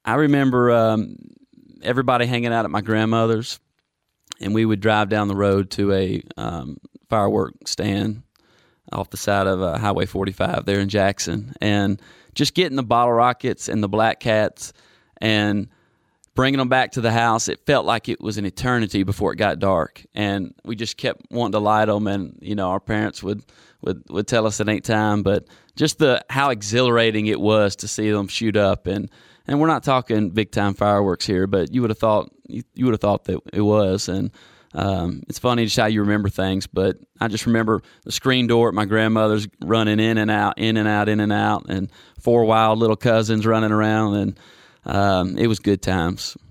I remember everybody hanging out at my grandmother's, and we would drive down the road to a firework stand off the side of Highway 45 there in Jackson, and just getting the bottle rockets and the black cats and bringing them back to the house. It felt like it was an eternity before it got dark, and we just kept wanting to light them. And our parents would tell us it ain't time, but just how exhilarating it was to see them shoot up. And we're not talking big time fireworks here, but you would have thought that it was. And it's funny just how you remember things, but I just remember the screen door at my grandmother's running in and out, in and out, in and out, and 4 wild little cousins running around, and it was good times.